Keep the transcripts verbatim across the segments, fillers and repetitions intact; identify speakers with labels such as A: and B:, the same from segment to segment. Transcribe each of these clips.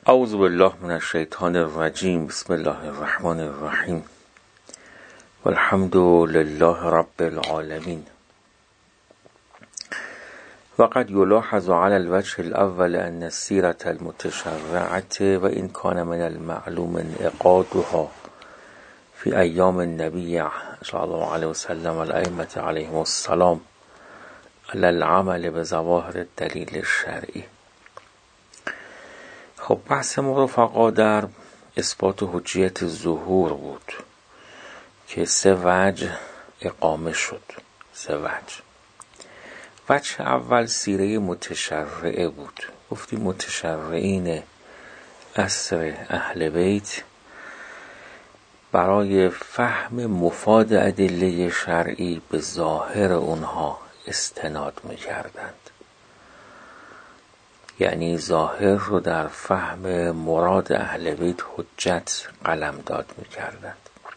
A: اعوذ بالله من الشیطان الرجیم. بسم الله الرحمن الرحیم. والحمد لله رب العالمین. وقد يلاحظ على الوجه الأول أن السيرة المتشرعة وإن كان من المعلوم انعقادها في أيام النبي صلى الله عليه وسلم والأئمة عليهم السلام على العمل بظواهر الدلیل الشرعی. خب بحث ما رفقا در اثبات حجیت ظهور بود که سه وجه اقامه شد. سه وجه. وجه اول سیره متشرعه بود. گفتیم متشرعین عصر اهل بیت برای فهم مفاد ادله شرعی به ظاهر اونها استناد می‌کردند. یعنی ظاهر رو در فهم مراد اهل بیت حجت قلمداد می‌کردند.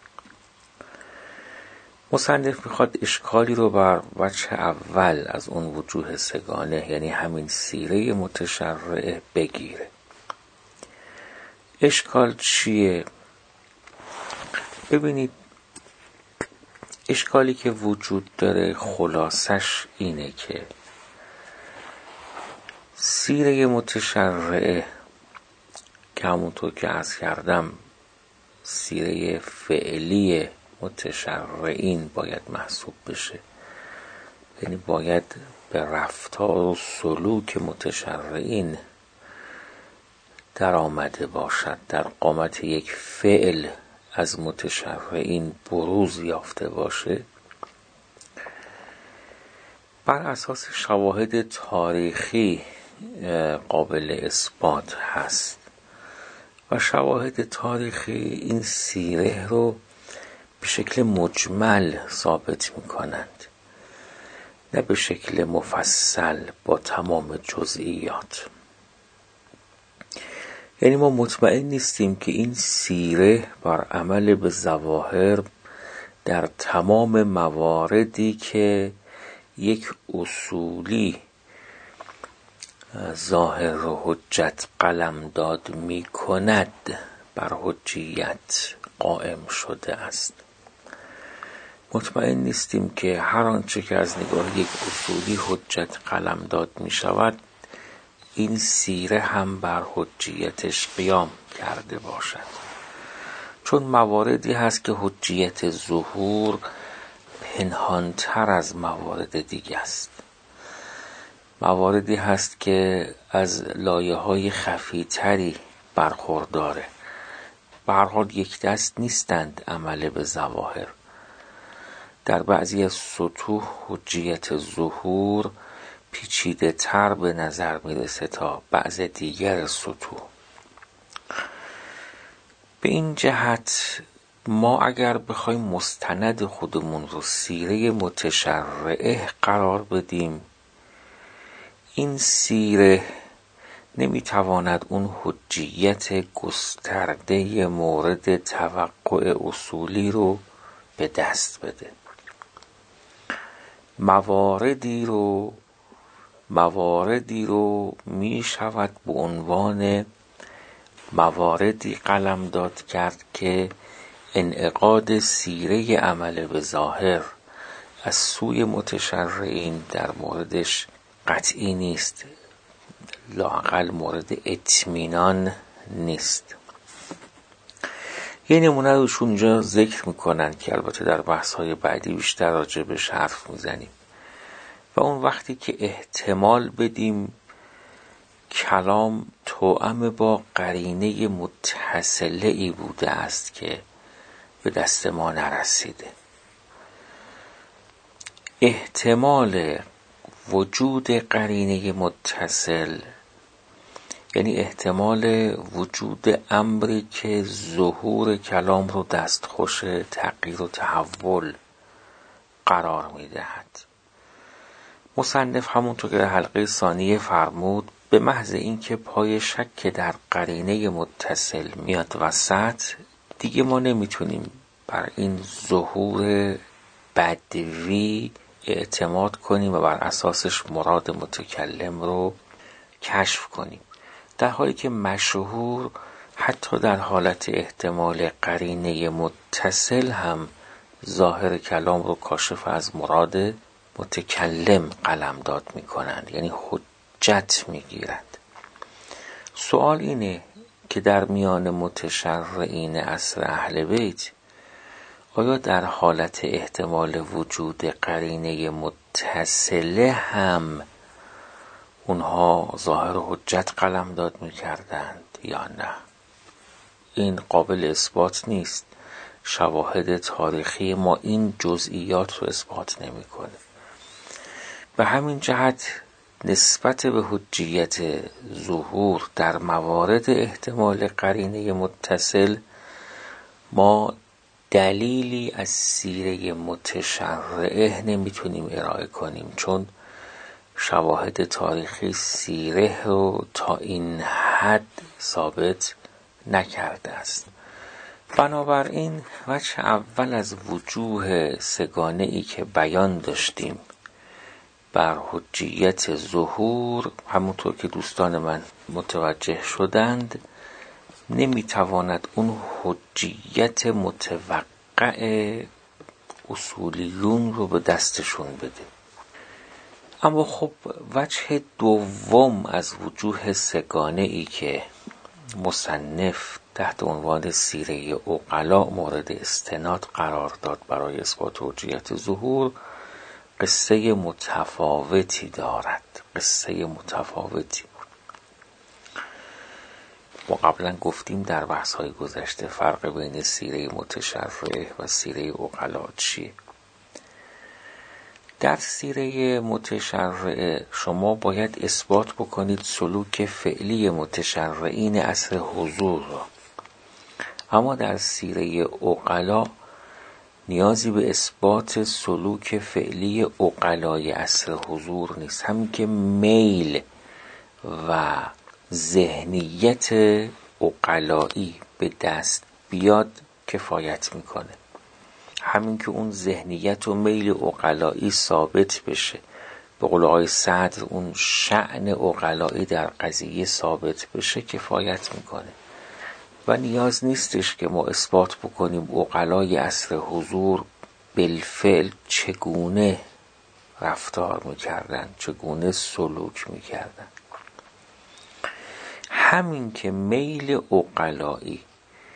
A: مصنف میخواد اشکالی رو بر وجه اول از اون وجوه سگانه، یعنی همین سیره متشرعه، بگیره. اشکال چیه؟ ببینید، اشکالی که وجود داره خلاصش اینه که سیره متشرعه که همونطور که عرض کردم سیره فعلی متشرعین باید محسوب بشه، یعنی باید به رفتار و سلوک متشرعین در آمده باشد، در قامت یک فعل از متشرعین بروز یافته باشه. بر اساس شواهد تاریخی قابل اثبات هست و شواهد تاریخی این سیره رو به شکل مجمل ثابت می کنند، نه به شکل مفصل با تمام جزئیات. یعنی ما مطمئن نیستیم که این سیره بر عمل به ظواهر در تمام مواردی که یک اصولی ظاهر و حجت قلمداد می کند بر حجیت قائم شده است. مطمئن نیستیم که هر آنچه که از نگاه یک اصولی حجت قلمداد می شود این سیره هم بر حجیتش قیام کرده باشد، چون مواردی هست که حجیت ظهور پنهانتر از موارد دیگه است. مواردی هست که از لایه‌های خفی‌تری برخورداره. به هر حال یک دست نیستند عمل به ظواهر. در بعضی از سطوح حجیت ظهور پیچیده تر به نظر میرسه تا بعض دیگر سطوح. به این جهت ما اگر بخوایم مستند خودمون رو سیره متشرعه قرار بدیم، این سیره نمیتواند اون حجیت گسترده مورد توقع اصولی رو به دست بده. مواردی رو مواردی رو می شود به عنوان مواردی قلمداد کرد که انعقاد سیره عمل به ظاهر از سوی متشرعین در موردش قطعی نیست، لااقل مورد اطمینان نیست. یه نمونه روش اونجا ذکر میکنن که البته در بحث‌های بعدی بیشتر راجع بهش حرف میزنیم، و اون وقتی که احتمال بدیم کلام توأم با قرینه متصله ای بوده است که به دست ما نرسیده. احتمال وجود قرینه متصل یعنی احتمال وجود امری که ظهور کلام رو دستخوش تغییر و تحول قرار میدهد. مصنف همونطور که در حلقه ثانیه فرمود، به محض اینکه پای شک در قرینه متصل میاد وسط، دیگه ما نمیتونیم بر این ظهور بدوی اعتماد کنیم و بر اساسش مراد متکلم رو کشف کنیم. در حالی که مشهور حتی در حالت احتمال قرینه متصل هم ظاهر کلام رو کاشف از مراد متکلم قلمداد میکنند، یعنی حجت میگیرند. سوال اینه که در میان متشرعین عصر اهل بیت آیا در حالت احتمال وجود قرینه متصله هم اونها ظاهر حجت قلمداد میکردند یا نه؟ این قابل اثبات نیست. شواهد تاریخی ما این جزئیات رو اثبات نمیکنه. به همین جهت نسبت به حجیت ظهور در موارد احتمال قرینه متصل ما دلیلی از سیره متشرعه نمیتونیم ارائه کنیم، چون شواهد تاریخی سیره رو تا این حد ثابت نکرده است. بنابراین وجه اول از وجوه سگانه ای که بیان داشتیم بر حجیت ظهور، همونطور که دوستان من متوجه شدند، نمیتواند اون حجیت متوقع اصولیون رو به دستشون بده. اما خب وجه دوم از وجوه سگانه ای که مصنف تحت عنوان سیره عقلا مورد استناد قرار داد برای اثبات حجیت ظهور، قصه متفاوتی دارد. قصه متفاوتی ما قبلا گفتیم در بحث‌های گذشته فرق بین سیره متشرعه و سیره عقلا چیه. در سیره متشرعه شما باید اثبات بکنید سلوک فعلی متشرعین عصر حضور را، اما در سیره عقلا نیازی به اثبات سلوک فعلی عقلای عصر حضور نیست. همین که میل و ذهنیت عقلایی به دست بیاد کفایت میکنه. همین که اون ذهنیت و میل عقلایی ثابت بشه، به قول آقای صدر اون شأن عقلایی در قضیه ثابت بشه کفایت میکنه و نیاز نیستش که ما اثبات بکنیم عقلای عصر حضور بالفعل چگونه رفتار میکردن، چگونه سلوک میکردن. همین که میل عقلایی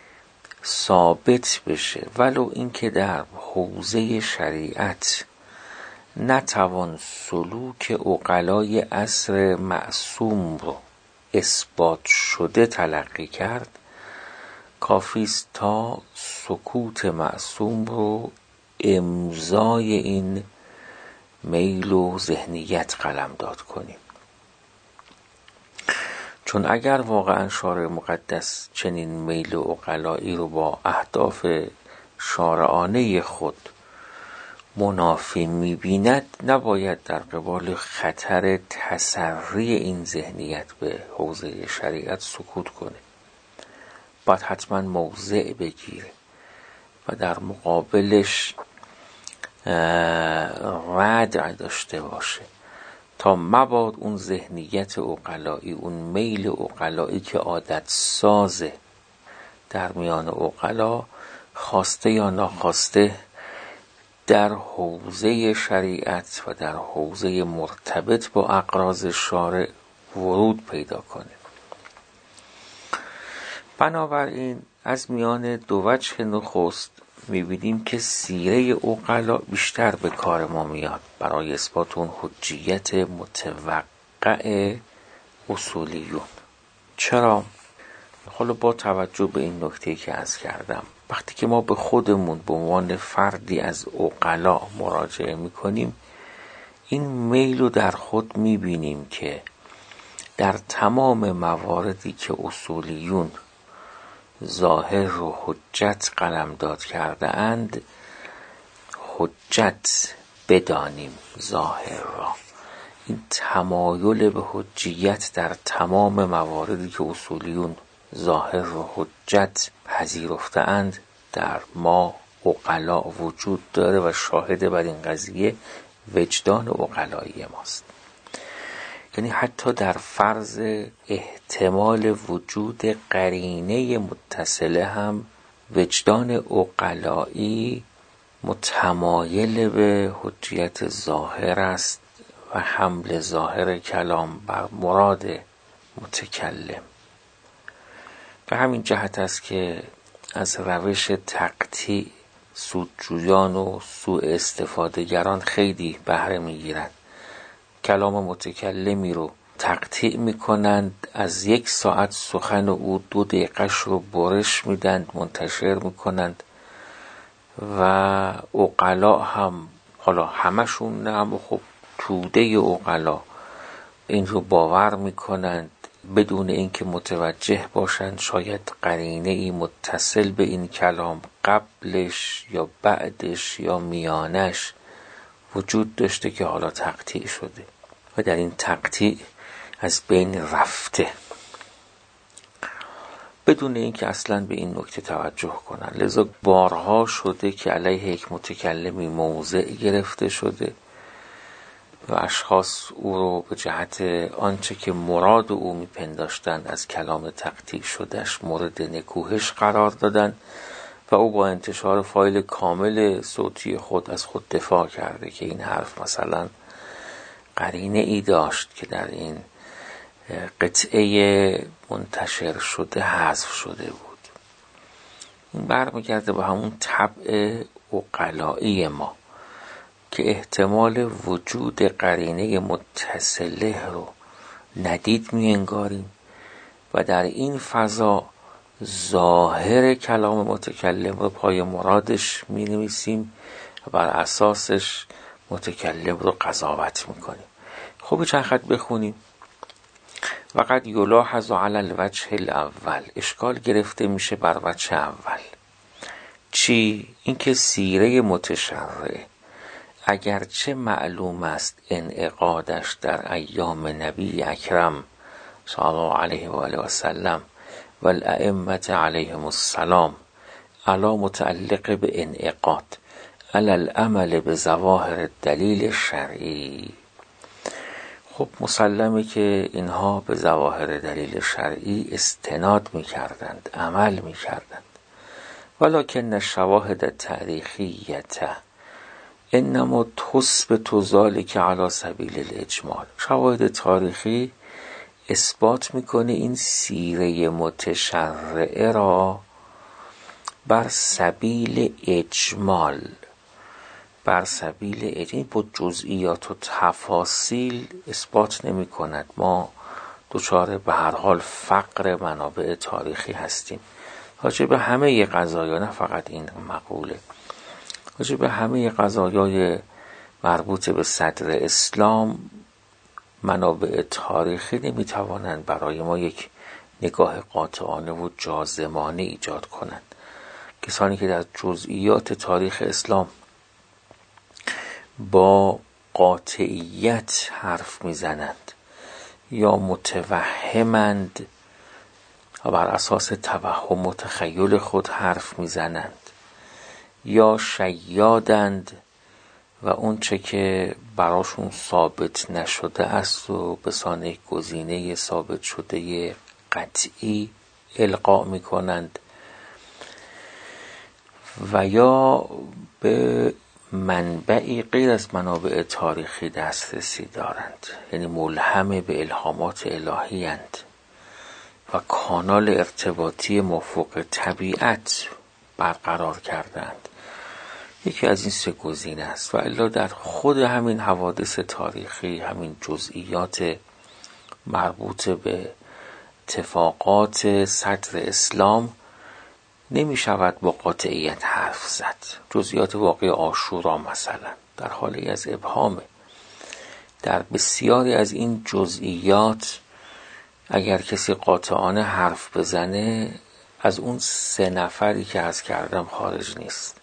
A: ثابت بشه، ولو اینکه در حوزه شریعت نتوان سلوک عقلای عصر معصوم رو اثبات شده تلقی کرد، کافیست تا سکوت معصوم رو امضای این میل و ذهنیت قلمداد کنیم. چون اگر واقعا شارع مقدس چنین میل و عقلایی رو با اهداف شارعانه خود منافی می‌بیند، نباید در قبال خطر تسری این ذهنیت به حوزه شریعت سکوت کنه. باید حتما موضع بگیره و در مقابلش ردع داشته باشه تا مباد اون ذهنیت عقلایی، اون میل عقلایی که عادت سازه در میان عقلا، خواسته یا ناخواسته در حوزه شریعت و در حوزه مرتبط با اغراض شارع ورود پیدا کنه. بنابراین از میان دو وجه نخست می‌بینیم که سیره عقلا بیشتر به کار ما میاد برای اثبات اون حجیت متوقع اصولیون. چرا؟ حالا با توجه به این نکته که عرض کردم، وقتی که ما به خودمون به عنوان فردی از عقلا مراجعه میکنیم، این میل رو در خود میبینیم که در تمام مواردی که اصولیون ظاهر و حجت قلمداد کرده اند حجت بدانیم ظاهر را. این تمایل به حجیت در تمام مواردی که اصولیون ظاهر و حجت پذیرفته اند در ما عقلا وجود داره و شاهد بر این قضیه وجدان عقلایی ماست. یعنی حتی در فرض احتمال وجود قرینه متصله هم وجدان عقلایی متمایل به حجیت ظاهر است و حمل ظاهر کلام بر مراد متکلم. به همین جهت است که از روش تقطیع سودجویان و سوء استفاده گران خیلی بهره میگیرند. کلام متکلمی رو تقطیع میکنند، از یک ساعت سخن او دو دقیقش رو برش میدند، منتشر میکنند و عقلا هم، حالا همشون نه اما خب توده عقلا این رو باور میکنند بدون اینکه متوجه باشند شاید قرینه ای متصل به این کلام قبلش یا بعدش یا میانش وجود داشته که حالا تقطیع شده و در این تقطیع از بین رفته بدون اینکه اصلا به این نکته توجه کنن. لذا بارها شده که علیه یک متکلمی موضع گرفته شده و اشخاص او رو به جهت آنچه که مراد او میپنداشتند از کلام تقطیع شدهش مورد نکوهش قرار دادن و او با انتشار فایل کامل صوتی خود از خود دفاع کرده که این حرف مثلا قرینه ای داشت که در این قطعه منتشر شده حذف شده بود. این برمیگرده به همون طبع عقلایی ما که احتمال وجود قرینه متصله رو ندید می انگاریم و در این فضا ظاهر کلام متکلم رو پای مرادش می نویسیم و بر اساسش متکلم رو قضاوت می کنیم. خب چند خط بخونیم. وقد یلاحظ علی الوجه الاول، اشکال گرفته میشه بر وجه اول. چی؟ اینکه سیره متشرع اگرچه معلوم است انعقادش در ایام نبی اکرم صلی الله علیه و آله و سلم و الائمه علیهم السلام علا متعلق به انعقاد علی العمل به ظواهر دلیل شرعی. خب مسلمه که اینها به ظواهر دلیل شرعی استناد می‌کردند، عمل می‌کردند. ولکن الشواهد تاریخیته انما تثبت ذلك علی سبیل الاجمال. شواهد تاریخی اثبات میکنه این سیره متشرعه را بر سبیل اجمال، بر سبیل اجمال، با جزئیات و تفاصیل اثبات نمی کند. ما دچار به هر حال فقر منابع تاریخی هستیم راجع به همه قضایا، نه فقط این مقوله، راجع به همه قضایای مربوط به صدر اسلام منابع تاریخی نمیتوانند برای ما یک نگاه قاطعانه و جازمانه ایجاد کنند. کسانی که در جزئیات تاریخ اسلام با قاطعیت حرف میزنند یا متوهمند و بر اساس توهم و تخیل خود حرف میزنند یا شیادند و اون چه که براشون ثابت نشده است و به سان گزینه ثابت شده قطعی القا میکنند و یا به منبعی غیر از منابع تاریخی دسترسی دارند، یعنی ملهم به الهامات الهی اند و کانال ارتباطی مفوق طبیعت برقرار کردند. یکی از این سه گزینه است و الا در خود همین حوادث تاریخی، همین جزئیات مربوط به اتفاقات صدر اسلام نمی شود با قاطعیت حرف زد. جزئیات واقع عاشورا مثلا در حالی از ابهامه. در بسیاری از این جزئیات اگر کسی قاطعانه حرف بزنه از اون سه نفری که عرض کردم خارج نیست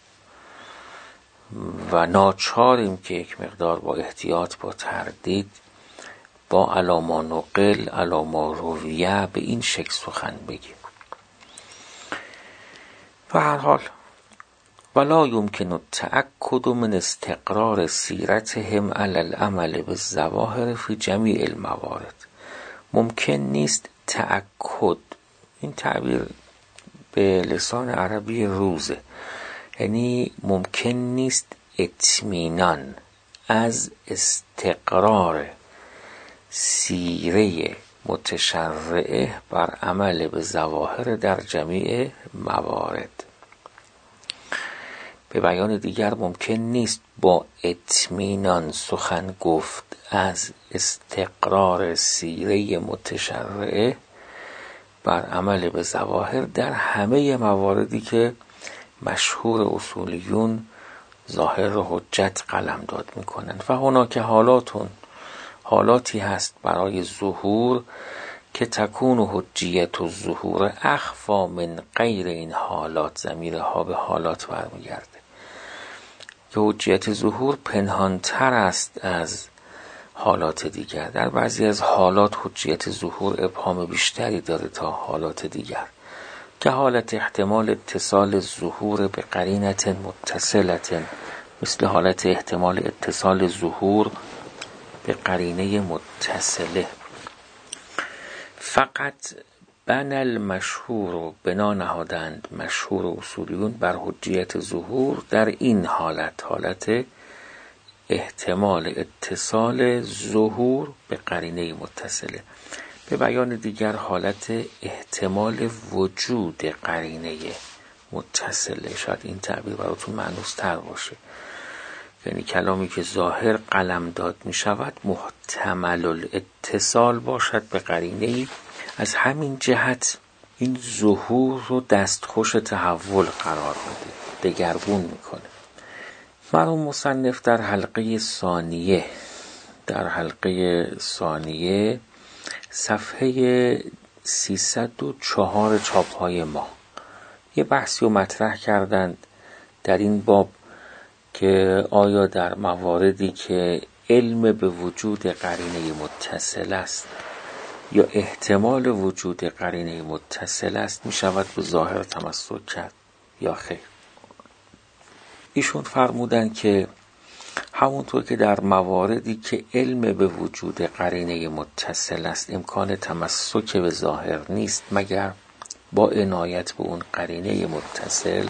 A: و ناچاریم که یک مقدار با احتیاط، با تردید، با علاما نقل علاما رویه به این شکل سخن بگیم. و هر حال ولا يمكن التأكد من استقرار سیرتهم علی العمل بالظواهر فی جمیع الموارد. ممکن نیست تأکد، این تعبیر به لسان عربی روزه، یعنی ممکن نیست اطمینان از استقرار سیره متشرعه بر عمل به ظواهر در جمیع موارد. به بیان دیگر ممکن نیست با اطمینان سخن گفت از استقرار سیره متشرعه بر عمل به ظواهر در همه مواردی که مشهور اصولیون ظاهر و حجت قلمداد میکنند. و هناک حالاتون حالاتی هست برای ظهور که تکون و حجیت و ظهور اخفا من غیر این حالات، ضمیر ها به حالات برمیگرده، که حجیت ظهور پنهانتر است از حالات دیگر. در بعضی از حالات حجیت ظهور ابهام بیشتری داره تا حالات دیگر، که حالت احتمال اتصال ظهور به قرینت متصلت، مثل حالت احتمال اتصال ظهور به قرینه متصله. فقط بنا المشهور و بنا نهادند مشهور اصولیون بر حجیت ظهور در این حالت، حالت احتمال اتصال ظهور به قرینه متصله. به بیان دیگر حالت احتمال وجود قرینه متصله. شاید این تعبیر براتون معنوس تر باشه، یعنی کلامی که ظاهر قلمداد می شود محتمل الاتصال باشد به قرینه‌ای. از همین جهت این ظهور رو دستخوش تحول قرار میده، دگرگون میکنه. مرحوم مصنف در حلقه ثانیه در حلقه ثانیه صفحه سیصد و چهار چاپ‌های ما یه بحثی رو مطرح کردند در این باب که آیا در مواردی که علم به وجود قرینه متصل است یا احتمال وجود قرینه متصل است می شود به ظاهر تمسک کرد یا خیر. ایشون فرمودن که همونطور که در مواردی که علم به وجود قرینه متصل است امکان تمسک به ظاهر نیست مگر با عنایت به اون قرینه متصل،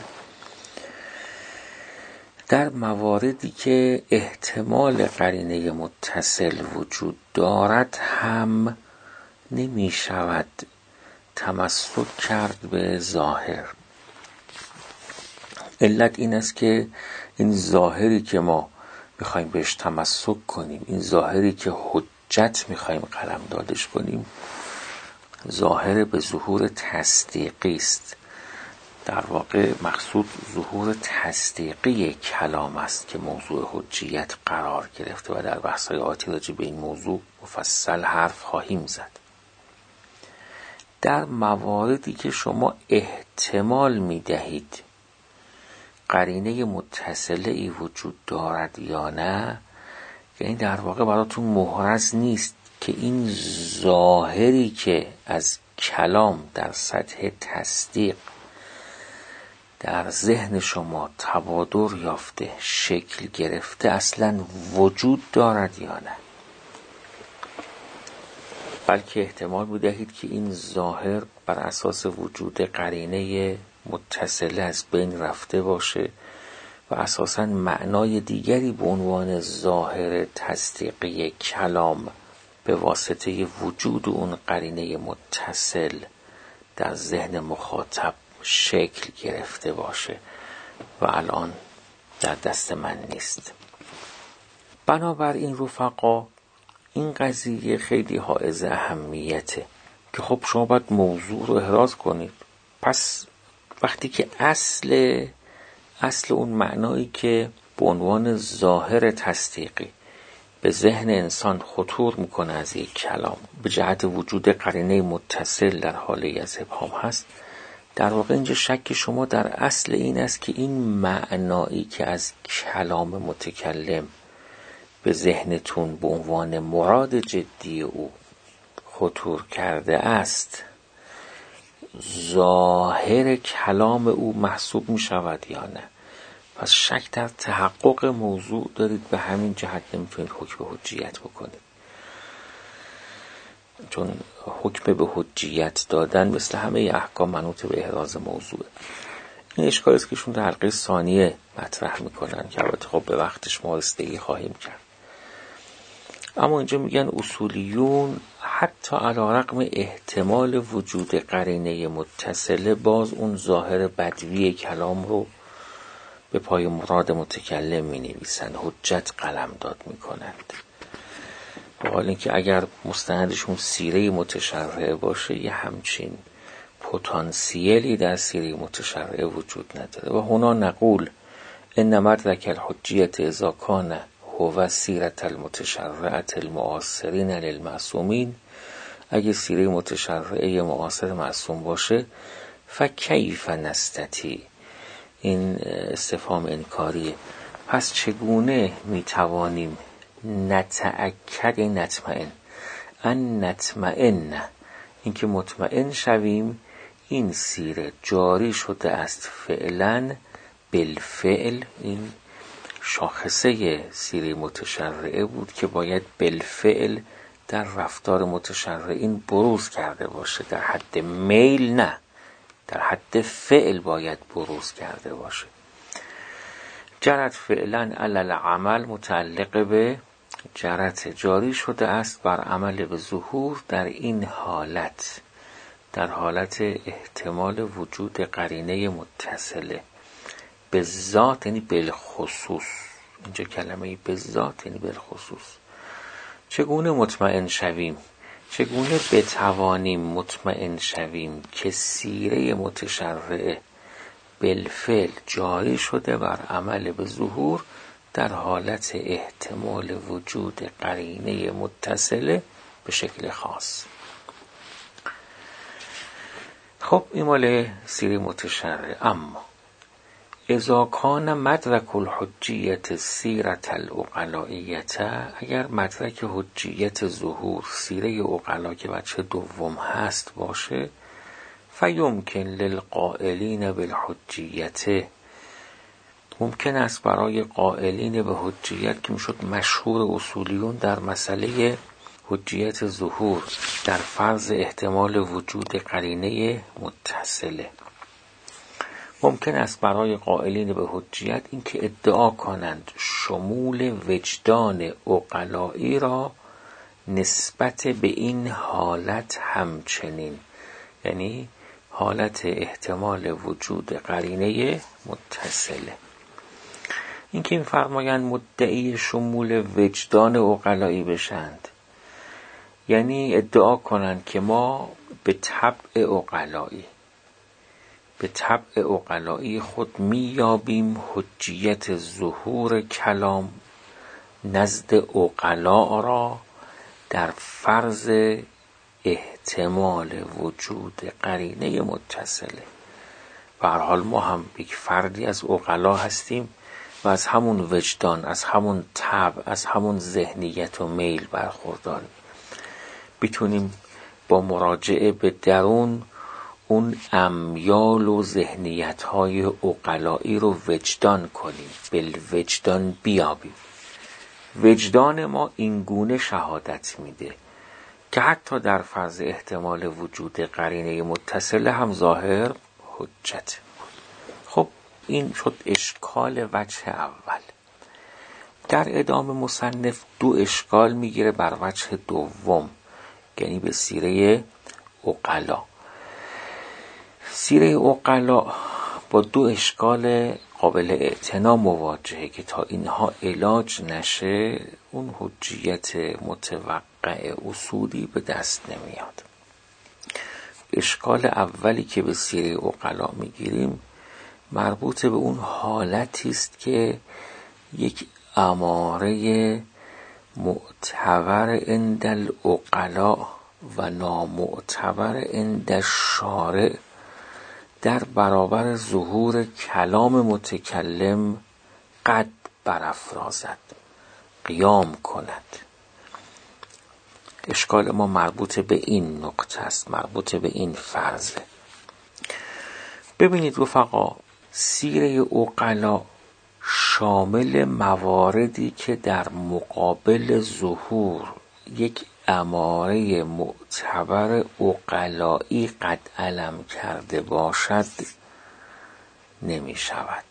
A: در مواردی که احتمال قرینه متصل وجود دارد هم نمی شود تمسک کرد به ظاهر. علت این است که این ظاهری که ما میخوایم بهش تمسک کنیم، این ظاهری که حجت میخوایم قلمدادش کنیم، ظاهر به ظهور تصدیقی است. در واقع مقصود ظهور تصدیقی کلام است که موضوع حجیت قرار گرفته و در بحث‌های آتی راجع به این موضوع مفصل حرف خواهیم زد. در مواردی که شما احتمال میدهید قرینه متصله ای وجود دارد یا نه، یعنی در واقع براتون محرز نیست که این ظاهری که از کلام در سطح تصدیق در ذهن شما تبادر یافته، شکل گرفته، اصلا وجود دارد یا نه، بلکه احتمال میدهید که این ظاهر بر اساس وجود قرینه متصله از بین رفته باشه و اساساً معنای دیگری به عنوان ظاهر تصدیقی کلام به واسطه وجود اون قرینه متصل در ذهن مخاطب شکل گرفته باشه و الان در دست من نیست. بنابراین رفقا این قضیه خیلی حائز اهمیته که خب شما باید موضوع رو احراز کنید. پس وقتی که اصل اصل اون معنایی که به عنوان ظاهر تصدیقی به ذهن انسان خطور میکنه از یک کلام به جهت وجود قرینه متصل در حالی از ابهام هست، در واقع اینجا شک شما در اصل این است که این معنایی که از کلام متکلم به ذهنتون به عنوان مراد جدی او خطور کرده است ظاهر کلام او محسوب می شود یا نه. پس شک در تحقق موضوع دارید، به همین جهت نمیتونید حکم به حجیت بکنید، چون حکم به حجیت دادن مثل همه احکام منوط به احراز موضوعه. این اشکالی است که شون در حلقه ثانیه مطرح میکنن که البته خب به وقتش ما رسیدگی خواهیم کرد. اما اینجا میگن اصولیون حتی علی رغم احتمال وجود قرینه متصله باز اون ظاهر بدوی کلام رو به پای مراد متکلم می نویسن، حجت قلمداد می کنند. به حال اینکه اگر مستندشون سیره متشرعه باشه یه همچین پتانسیلی در سیره متشرعه وجود نداره. و هنا نقول ان مدرک الحجیت اذا کان هو سیرت المتشرعه المعاصرین للمعصومین، اگه سیره متشرعه معاصر معصوم باشه فکیف نستطیع، این استفهام انکاریه، پس چگونه میتوانیم نتأکد نطمئن ان نطمئن، اینکه مطمئن شویم این سیره جاری شده است فعلا بالفعل. این شاخصه سیره متشرعه بود که باید بالفعل در رفتار متشرعین بروز کرده باشه، در حد میل نه، در حد فعل باید بروز کرده باشه. جرت فعلا علی العمل متعلق به جرت، جاری شده است بر عمل به ظهور در این حالت، در حالت احتمال وجود قرینه متصله به ذات یعنی بالخصوص. اینجا کلمه به ذات یعنی بالخصوص. چگونه مطمئن شویم، چگونه بتوانیم مطمئن شویم که سیره متشرعه بالفعل جاری شده بر عمل به ظهور در حالت احتمال وجود قرینه متصله به شکل خاص. خب این مال سیره متشرعه. اما اذا کان مدرک الحجیت سیرت العقلائیت، اگر مدرک حجیت ظهور سیره عقلا که بچه دوم هست باشه، فیمکن للقائلین بالحجیت، ممکن است برای قائلین به حجیت که میشد مشهور اصولیون در مسئله حجیت ظهور در فرض احتمال وجود قرینه متصله، ممکن است برای قائلین به حجیت این که ادعا کنند شمول وجدان عقلائی را نسبت به این حالت همچنین، یعنی حالت احتمال وجود قرینه متصله. این که این فرمایند مدعی شمول وجدان عقلائی بشند، یعنی ادعا کنند که ما به طبع عقلائی به طبع عقلائی خود میابیم حجیت ظهور کلام نزد عقلا را در فرض احتمال وجود قرینه متصله. به هر حال ما هم یک فردی از عقلا هستیم و از همون وجدان، از همون طبع، از همون ذهنیت و میل برخورداریم. میتونیم با مراجعه به درون اون امیال و ذهنیت‌های عقلائی رو وجدان کنیم، بالوجدان بیابیم. وجدان ما اینگونه شهادت میده که حتی در فرض احتمال وجود قرینه متصله هم ظاهر حجت. خب این شد اشکال وجه اول. در ادامه مصنف دو اشکال میگیره بر وجه دوم، یعنی به سیره عقلا. سیره عقلا با دو اشکال قابل اعتنا مواجهه که تا اینها علاج نشه اون حجیت متوقع اصولی به دست نمیاد. اشکال اولی که به سیره عقلا میگیریم مربوط به اون حالتی است که یک اماره معتبر عند العقلا و نامعتبر عند الشارع در برابر ظهور کلام متکلم قد برافرازد، قیام کند. اشکال ما مربوط به این نقطه است، مربوط به این فرضه. ببینید رفقا، سیره عقلا شامل مواردی که در مقابل ظهور یک اماره معتبر عقلایی قد علم کرده باشد نمی شود.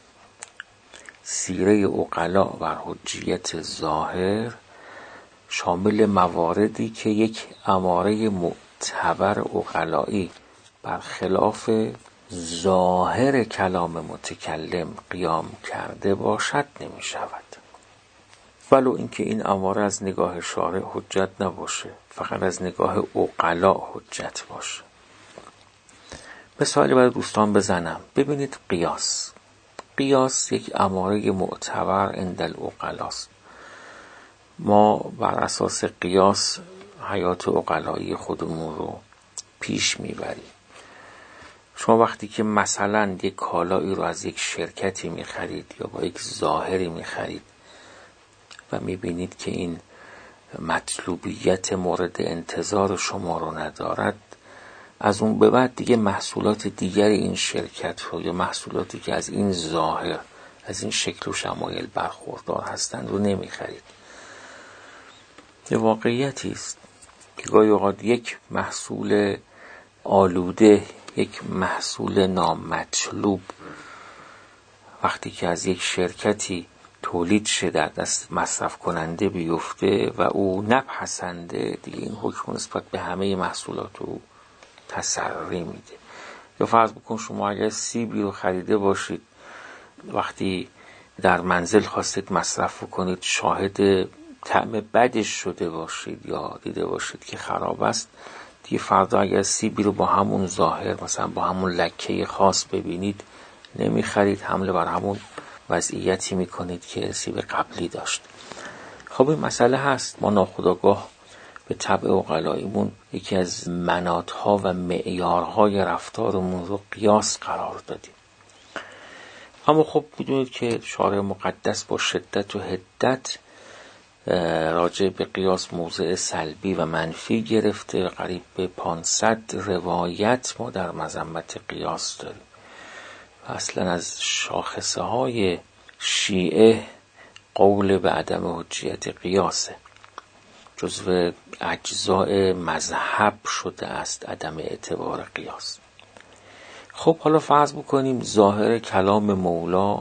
A: سیره عقلا بر حجیت ظاهر شامل مواردی که یک اماره معتبر عقلایی برخلاف ظاهر کلام متکلم قیام کرده باشد نمی شود، ولو اینکه این اماره از نگاه شارع حجت نباشه، فقط از نگاه عقلا حجت باشه. مثالی برای دوستان بزنم. ببینید قیاس قیاس یک اماره معتبر عند العقلاست. ما بر اساس قیاس حیات عقلایی خودمون رو پیش میبریم. شما وقتی که مثلا یک کالایی رو از یک شرکتی میخرید یا با یک ظاهری میخرید و میبینید که این مطلوبیت مورد انتظار شما رو ندارد، از اون به بعد دیگه محصولات دیگر این شرکت رو یا محصولاتی که از این ظاهر از این شکل و شمایل برخوردار هستند رو نمیخرید. یه واقعیتی است که گاهی اوقات یک محصول آلوده، یک محصول نامطلوب وقتی که از یک شرکتی تولید شده در دست مصرف کننده بیفته و او نپسنده، دیگه این حکم نسبت به همه محصولات او تسری میده. یا فرض بکن شما اگر سیبی رو خریده باشید، وقتی در منزل خواستید مصرف کنید شاهد طعم بدش شده باشید یا دیده باشید که خراب است، دیگه فردا اگر سیبی رو با همون ظاهر مثلا با همون لکه خاص ببینید نمیخرید، حمله بر همون وضعیتی میکنید که سیب قبلی داشت. خب این مسئله هست. ما ناخودآگاه به طبع عقلاییمون یکی از مناطها و معیارهای رفتارمون رو قیاس قرار دادیم. اما خب بدونید که شارع مقدس با شدت و حدت راجع به قیاس موضع سلبی و منفی گرفته. قریب به پانصد روایت ما در مذمت قیاس داریم. اصلا از شاخصه های شیعه قول به عدم حجیت قیاسه، جزو اجزاء مذهب شده است عدم اعتبار قیاس. خب حالا فرض بکنیم ظاهر کلام مولا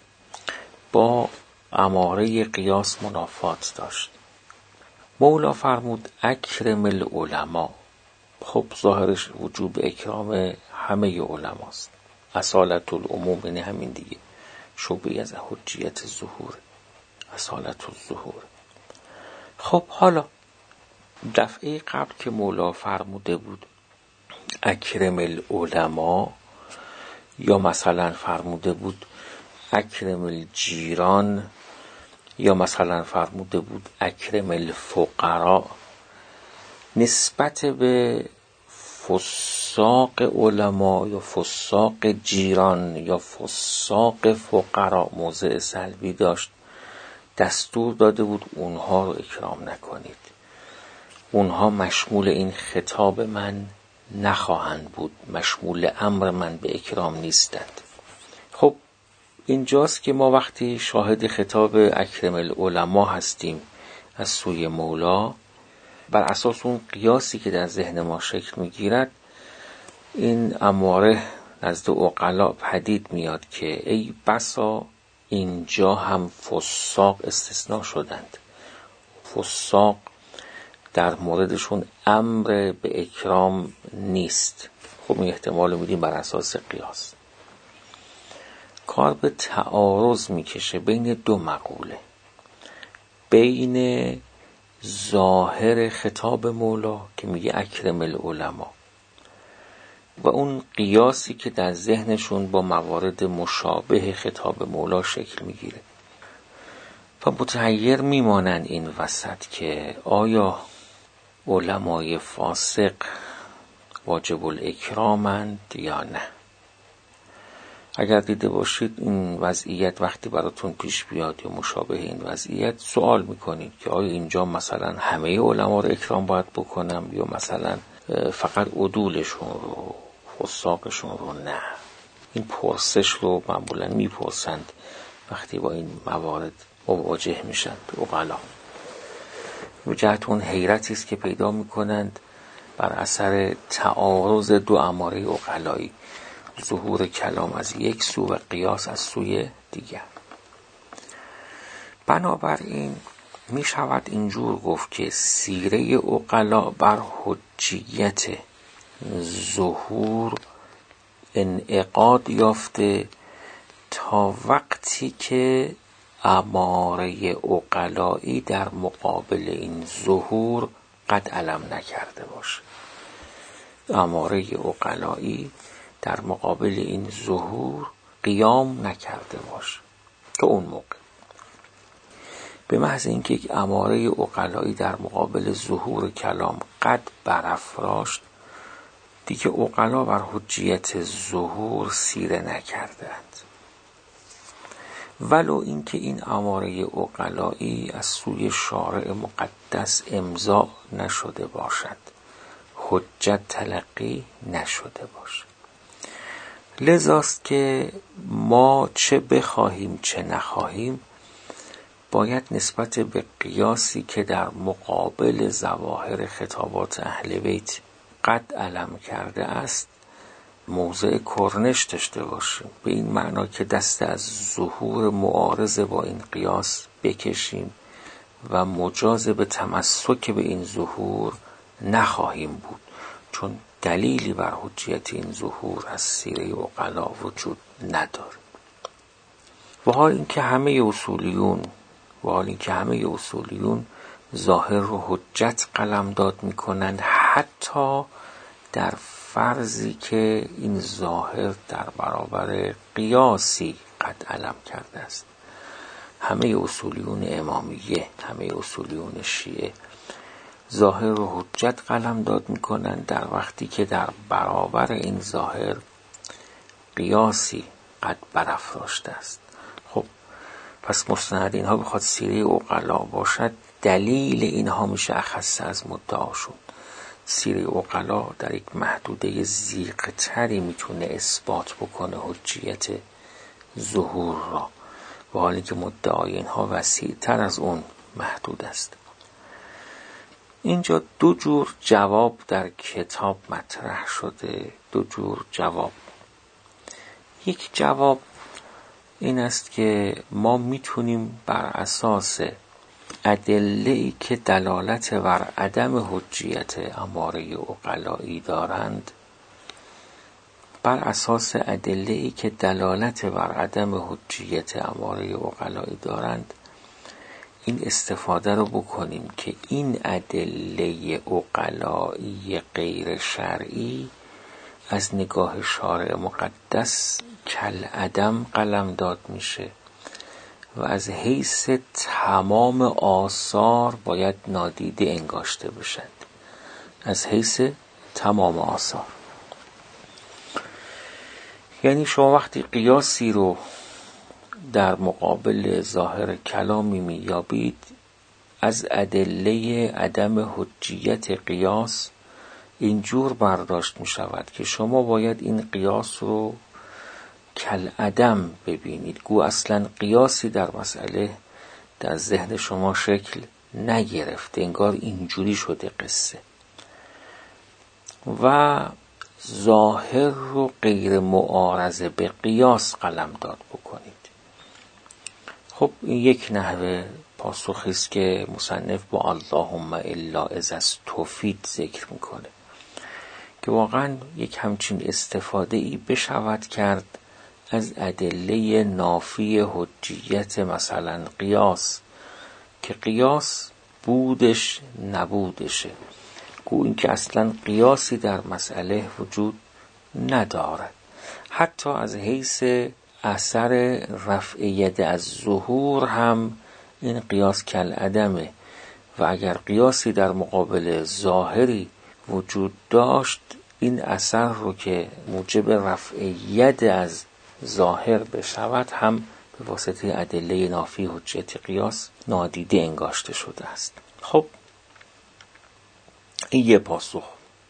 A: با اماره قیاس منافات داشت. مولا فرمود اکرم العلماء. خب ظاهرش وجوب اکرام همه علماست. اصالت العموم یعنی همین دیگه، شعبه از حجیت ظهور، اصالت الظهور. خب حالا دفعه قبل که مولا فرموده بود اکرم العلماء، یا مثلا فرموده بود اکرم الجیران، یا مثلا فرموده بود اکرم الفقراء، نسبت به فساق علما یا فساق جیران یا فساق فقراء موضع سلبی داشت. دستور داده بود اونها رو اکرام نکنید، اونها مشمول این خطاب من نخواهند بود، مشمول امر من به اکرام نیستند. خب اینجاست که ما وقتی شاهد خطاب اکرم العلماء هستیم از سوی مولا، بر اساس اون قیاسی که در ذهن ما شکل میگیرد، این اماره نزد عقلا پدید میاد که ای بسا اینجا هم فساق استثناء شدند. فساق در موردشون امر به اکرام نیست. خب این احتمال میدیم بر اساس قیاس. کار به تعارض میکشه بین دو مقوله، بین ظاهر خطاب مولا که میگه اکرم العلماء و اون قیاسی که در ذهنشون با موارد مشابه خطاب مولا شکل میگیره و متحیر میمانند این وسط که آیا علمای فاسق واجب الاکرامند یا نه. اگر دیده باشید این وضعیت وقتی براتون پیش بیاد یا مشابه این وضعیت، سوال میکنید که آیا اینجا مثلا همه علما رو اکرام باید بکنم یا مثلا فقط عدولشون رو، فساقشون رو نه. این پرسش رو معمولا میپرسند وقتی با این موارد مواجه میشند عقلا. به جهت اون حیرتی است که پیدا میکنند بر اثر تعارض دو اماره عقلایی، ظهور کلام از یک سو و قیاس از سوی دیگر. بنابراین می شود اینجور گفت که سیره عقلا بر حجیت ظهور انعقاد یافته تا وقتی که اماره عقلایی در مقابل این ظهور قد علم نکرده باشه. اماره عقلایی در مقابل این ظهور قیام نکرده باشه، که اون موقع به محض اینکه یک اماره عقلایی در مقابل ظهور کلام قد برافراشت، دیگه عقلا بر حجیت ظهور سیره نکردند، ولو اینکه این اماره عقلایی از سوی شارع مقدس امضا نشده باشد، حجت تلقی نشده باشد. لذاست که ما چه بخواهیم چه نخواهیم باید نسبت به قیاسی که در مقابل ظواهر خطابات اهل بیت قد علم کرده است موضع کرنش داشته باشیم، به این معنا که دست از ظهور معارض با این قیاس بکشیم و مجاز به تمسک به این ظهور نخواهیم بود، چون دلیلی بر حجیت این ظهور از سیره عقلا وجود نداره. و حال اینکه همه اصولیون و حال اینکه همه اصولیون ظاهر رو حجت قلمداد میکنند، حتی در فرضی که این ظاهر در برابر قیاسی قد علم کرده است. همه اصولیون امامیه، همه اصولیون شیعه ظاهر رو حجت قلمداد میکنند در وقتی که در برابر این ظاهر قیاسی قد برافراشته است. خب پس مستند اینها بخواد سیره عقلا باشد، دلیل اینها میشه اخص از مدعاشون. سیره عقلا در یک محدوده ضیق‌تری میتونه اثبات بکنه حجیت ظهور را، و حالی که مدعای اینها وسیع‌تر از اون محدود است. اینجا دو جور جواب در کتاب مطرح شده، دو جور جواب. یک جواب این است که ما میتونیم بر اساس ادله‌ای که دلالت بر عدم حجیت اماره عقلایی دارند، بر اساس ادله‌ای که دلالت بر عدم حجیت اماره عقلایی دارند این استفاده رو بکنیم که این ادله عقلایی غیر شرعی از نگاه شارع مقدس کل عدم قلمداد میشه و از حیث تمام آثار باید نادیده انگاشته بشند. از حیث تمام آثار یعنی شما وقتی قیاسی رو در مقابل ظاهر کلامی میابید، از ادله عدم حجیت قیاس اینجور برداشت می شود که شما باید این قیاس رو کل عدم ببینید، گو اصلا قیاسی در مسئله در ذهن شما شکل نگرفته، انگار اینجوری شده قصه، و ظاهر رو غیر معارضه به قیاس قلمداد بکنید. خب این یک نحوه پاسخی است که مصنف با اللهم الا اذا استفید ذکر میکنه که واقعا یک همچین استفاده ای بشود کرد از ادله نافی حجیت مثلا قیاس، که قیاس بودش نبودشه، گو این که اصلا قیاسی در مسئله وجود ندارد. حتی از حیث اثر رفع ید از ظهور هم این قیاس کل عدمه، و اگر قیاسی در مقابل ظاهری وجود داشت این اثر رو که موجب رفع ید از ظاهر بشود هم به واسطه ادله نافی حجیت قیاس نادیده انگاشته شده است. خب این یه پاسخ.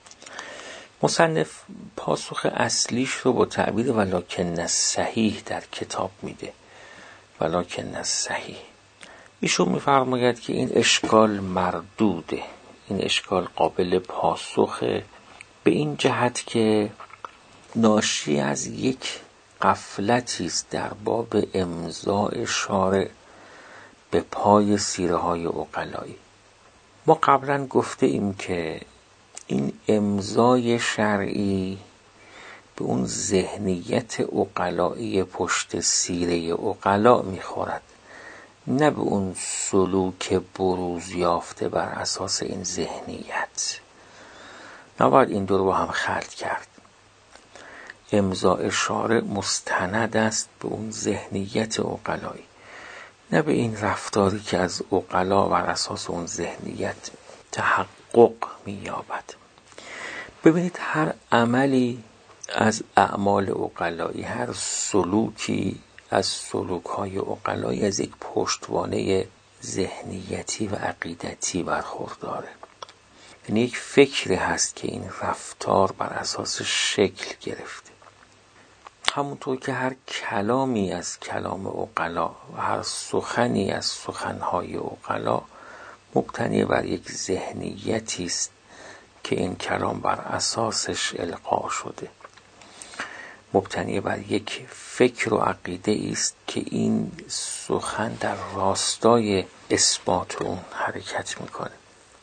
A: مصنف پاسخ اصلیش رو با تعبیر ولکن صحیح در کتاب میده ولکن الصحیح. ایشون می‌فرماید که این اشکال مردوده، این اشکال قابل پاسخه، به این جهت که ناشی از یک غفلتی است در باب امضاء شارع به پای سیره های عقلایی. ما قبلا گفته ایم که این امضای شرعی به اون ذهنیت عقلایی پشت سیره عقلا میخورد، نه به اون سلوک بروز یافته بر اساس این ذهنیت. نباید این دو رو با هم خلط کرد. امضاء شارع مستند است به اون ذهنیت عقلایی، نه به این رفتاری که از عقلا بر اساس اون ذهنیت تحقق می‌یابد. ببینید هر عملی از اعمال عقلایی، هر سلوکی از سلوک‌های عقلایی از یک پشتوانه ذهنیتی و عقیدتی برخورداره. یعنی یک فکری هست که این رفتار بر اساس شکل گرفته. همونطور که هر کلامی از کلام عقلا و هر سخنی از سخنهای عقلا مبتنی بر یک ذهنیتی است که این کلام بر اساسش القا شده، مبتنی بر یک فکر و عقیده است که این سخن در راستای اثبات اون حرکت میکنه.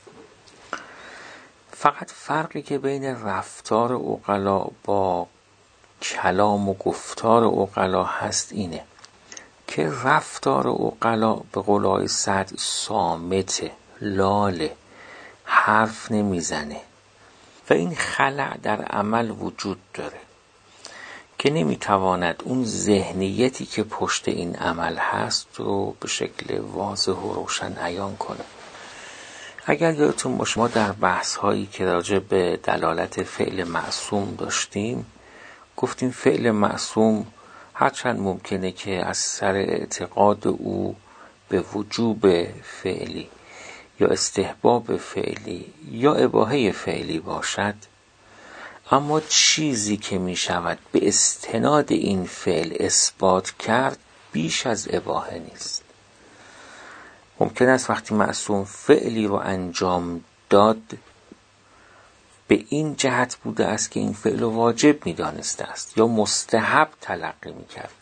A: فقط فرقی که بین رفتار عقلا با کلام و گفتار عقلا هست اینه که رفتار عقلا به قول آقای سعد صامته، لاله، حرف نمیزنه و این خلأ در عمل وجود داره که نمیتواند اون ذهنیتی که پشت این عمل هست رو به شکل واضح و روشن عیان کنه. اگر یادتون باشه ما در بحث هایی که راجع به دلالت فعل معصوم داشتیم گفتیم فعل معصوم هرچند ممکنه که از سر اعتقاد او به وجوب فعلی یا استحباب فعلی یا اباحه فعلی باشد، اما چیزی که می شود به استناد این فعل اثبات کرد بیش از اباحه نیست. ممکن است وقتی معصوم فعلی رو انجام داد به این جهت بوده است که این فعل واجب می دانسته است یا مستحب تلقی می کرده،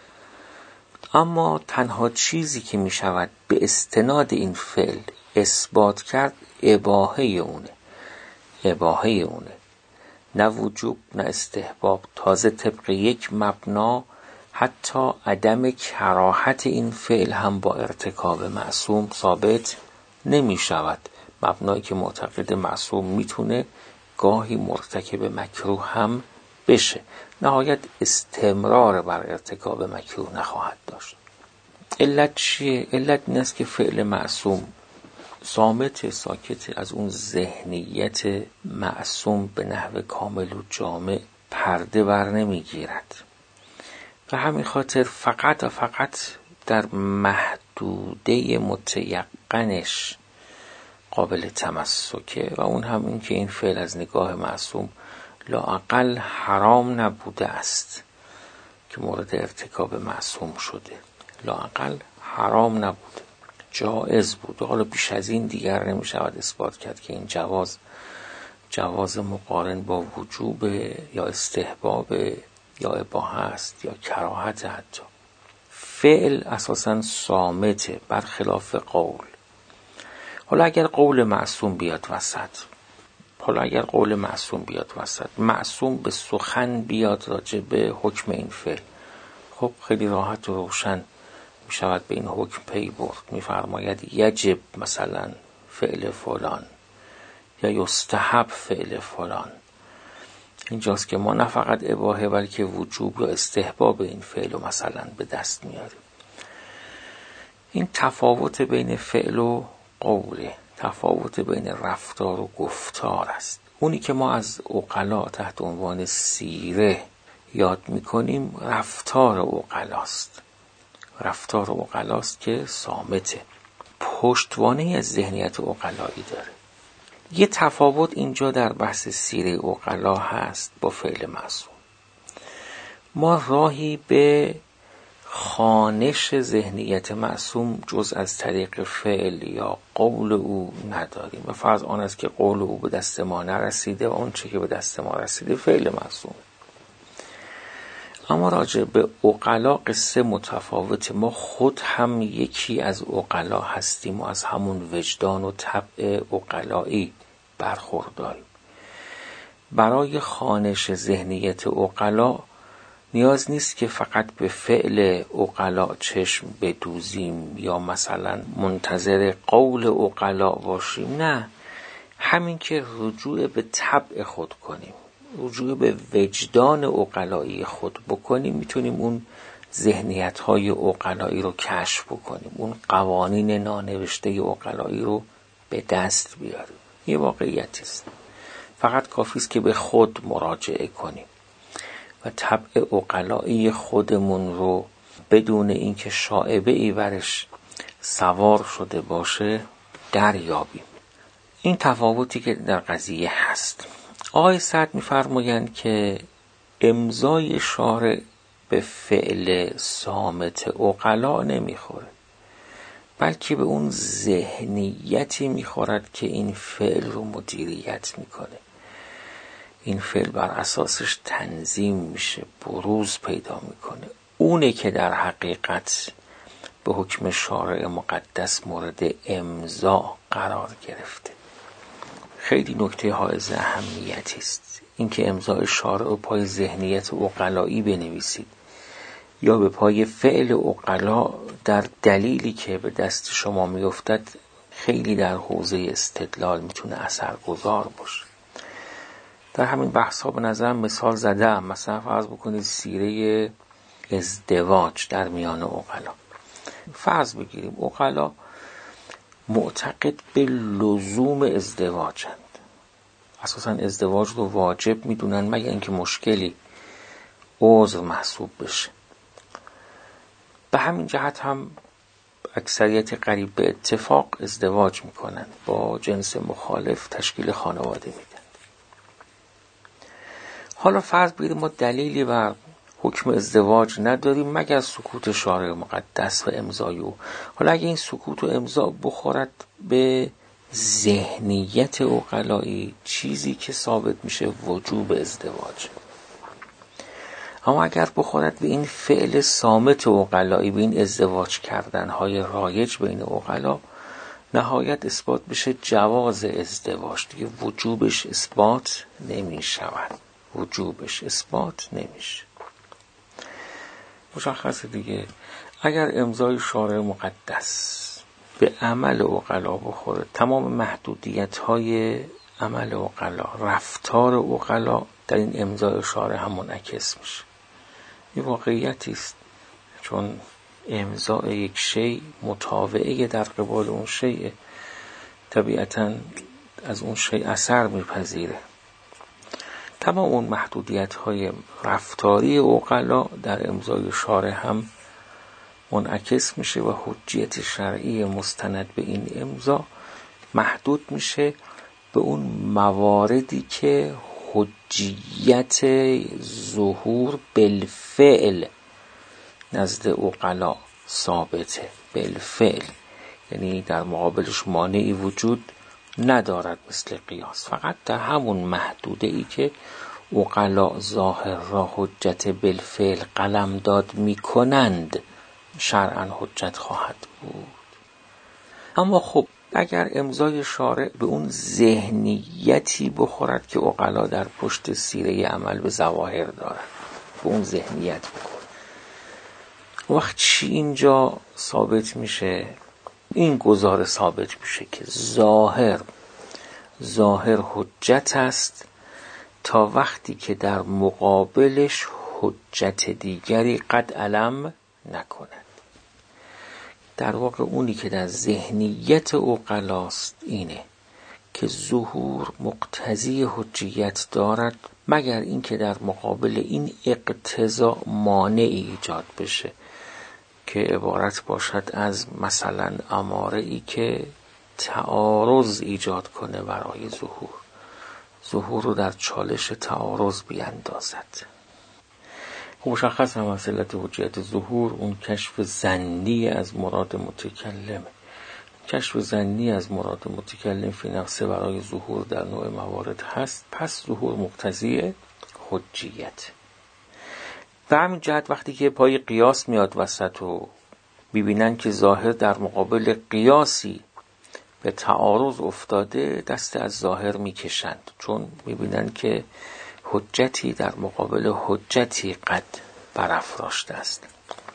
A: اما تنها چیزی که می شود به استناد این فعل اثبات کرد اباحه اونه، اباحه اونه، نه وجوب نه استحباب. تازه طبق یک مبنا حتی عدم کراهت این فعل هم با ارتکاب معصوم ثابت نمی شود، مبنایی که معتقد معصوم میتونه گاهی مرتکب مکروه هم بشه، نهایت استمرار بر ارتکاب مکروه نخواهد داشت. علت چیه؟ علت این است که فعل معصوم صامت، ساکت، از اون ذهنیت معصوم به نحو کامل و جامع پرده بر نمیگیرد و همین خاطر فقط و فقط در محدوده متیقنش قابل تمسکه و اون هم این که این فعل از نگاه معصوم لااقل حرام نبوده است که مورد ارتکاب معصوم شده، لااقل حرام نبوده، جائز بود. حالا بیش از این دیگر نمی شود اثبات کرد که این جواز جواز مقارن با وجوب یا استحباب یا اباحه است یا کراهت. حتی فعل اساساً صامته برخلاف قول. حالا اگر قول معصوم بیاد وسط حالا اگر قول معصوم بیاد وسط معصوم به سخن بیاد راجع به حکم این فعل، خب خیلی راحت و روشن می شود به این حکم پی برد. می فرماید یجب مثلا فعل فلان یا یستحب فعل فلان. اینجاست که ما نه فقط اباحه بلکه وجوب یا استحباب این فعل رو مثلا به دست میاریم. این تفاوت بین فعل و قوله، تفاوت بین رفتار و گفتار است. اونی که ما از عقلا تحت عنوان سیره یاد میکنیم رفتار عقلاست، رفتار عقلاست که صامته، پشتوانه از ذهنیت عقلایی داره. یه تفاوت اینجا در بحث سیره عقلا هست با فعل معصوم. ما راهی به خوانش ذهنیت معصوم جز از طریق فعل یا قول او نداریم و فرض آن است که قول او به دست ما نرسیده و اون چه که به دست ما رسیده فعل معصوم. اما راجع به عقلا قصه متفاوت. ما خود هم یکی از عقلا هستیم و از همون وجدان و طبع عقلایی برخورداریم. برای خوانش ذهنیت عقلا نیاز نیست که فقط به فعل عقلا چشم بدوزیم یا مثلا منتظر قول عقلا باشیم. نه، همین که رجوع به طبع خود کنیم، رجوع به وجدان عقلایی خود بکنیم، میتونیم اون ذهنیت‌های عقلایی رو کشف بکنیم، اون قوانین نانوشته عقلایی رو به دست بیاریم. یه واقعیتی است. فقط کافی است که به خود مراجعه کنیم و طبع عقلایی خودمون رو بدون اینکه شائبه‌ای برش سوار شده باشه دریابیم. این تفاوتی که در قضیه هست. آقای سعد می‌فرمایند که امضای شارع به فعل صامت عقلا نمیخوره، بلکه به اون ذهنیتی میخورد که این فعل رو مدیریت میکنه. این فعل بر اساسش تنظیم میشه، بروز پیدا میکنه. اونه که در حقیقت به حکم شارع مقدس مورد امضا قرار گرفته. خیلی نکته حائز اهمیتی است اینکه امضای شارع رو پای ذهنیت عقلایی بنویسید یا به پای فعل عقلا در دلیلی که به دست شما میافتد خیلی در حوزه استدلال میتونه اثرگذار باشه. در همین بحث ها به نظرم مثال زدم. مثلا فرض بکنید سیره ازدواج در میان عقلا. فرض بگیریم عقلا معتقد به لزوم ازدواجند، اساساً ازدواج رو واجب میدونن مگر اینکه مشکلی عذر محسوب بشه. به همین جهت هم اکثریت قریب به اتفاق ازدواج میکنن، با جنس مخالف تشکیل خانواده میدن. حالا فرض بگیریم ما دلیلی بر حکم ازدواج نداریم مگر سکوت شارع مقدس و امضای او. حالا اگه این سکوت و امضا بخورد به ذهنیت عقلایی، چیزی که ثابت میشه وجوب ازدواج. اما اگر بخورد به این فعل صامت عقلایی، به این ازدواج کردنهای رایج بین عقلا، نهایت اثبات بشه جواز ازدواج، دیگه وجوبش اثبات نمی شود. وجوبش اثبات نمیشه. مشخصه دیگه. اگر امضای شارع مقدس به عمل عقلا بخوره، تمام محدودیت های عمل عقلا، رفتار عقلا در این امضای شارع هم منعکس میشه. این واقعیتی است، چون امضای یک شی متابعه در قبال اون شیء، طبیعتاً از اون شیء اثر میپذیره. تمام اون محدودیت های رفتاری عقلا در امضای شارع هم منعکس میشه و حجیت شرعی مستند به این امضا محدود میشه به اون مواردی که حجیت ظهور بالفعل نزد عقلا ثابته. بالفعل یعنی در مقابلش مانعی وجود ندارد مثل قیاس، فقط در همون محدوده ای که عقلا ظاهر را حجت بالفعل قلمداد می کنند شرعاً حجت خواهد بود. اما خب اگر امضای شارع به اون ذهنیتی بخورد که عقلا در پشت سیره عمل به ظواهر دارند، به اون ذهنیت بخورد، وقت چی اینجا ثابت میشه؟ این گزاره ثابت میشه که ظاهر ظاهر حجت است تا وقتی که در مقابلش حجت دیگری قد علم نکند. در واقع اونی که در ذهنیت عقلاست اینه که ظهور مقتضی حجیت دارد مگر این که در مقابل این اقتضا مانعی ایجاد بشه که عبارت باشد از مثلا اماره ای که تعارض ایجاد کنه برای ظهور، ظهور رو در چالش تعارض بیاندازد. مشخص هم از علت حجیت ظهور اون کشف ظنی از مراد متکلمه. کشف ظنی از مراد متکلم فی نفسه برای ظهور در نوع موارد هست، پس ظهور مقتضی حجیت. و همین جهت وقتی که پای قیاس میاد وسط و ببینن که ظاهر در مقابل قیاسی به تعارض افتاده، دست از ظاهر میکشند، چون میبینن که حجتی در مقابل حجتی قد برافراشته است.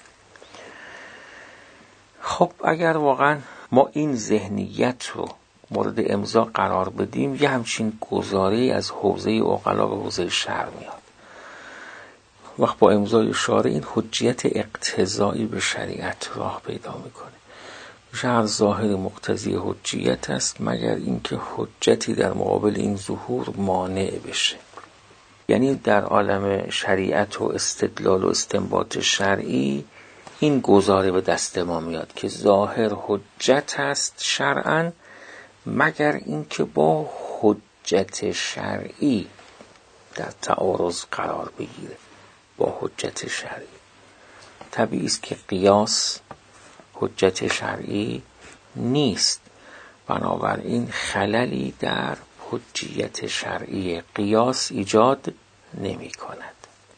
A: خب اگر واقعا ما این ذهنیت رو مورد امضا قرار بدیم، یه همچین گزاره‌ای از حوزه عقلا به حوزه شرع میاد. وقت با امضای شارع این حجیت اقتضایی به شریعت راه پیدا میکنه. هر ظاهر مقتضی حجیت است مگر اینکه حجتی در مقابل این ظهور مانع بشه. یعنی در عالم شریعت و استدلال و استنباط شرعی این گزاره به دست ما میاد که ظاهر حجت است شرعاً مگر اینکه با حجت شرعی در تعارض قرار بگیره با حجت شرعی. طبیعی است که قیاس حجت شرعی نیست، بنابراین خللی در حجیت شرعی قیاس ایجاد نمی کند.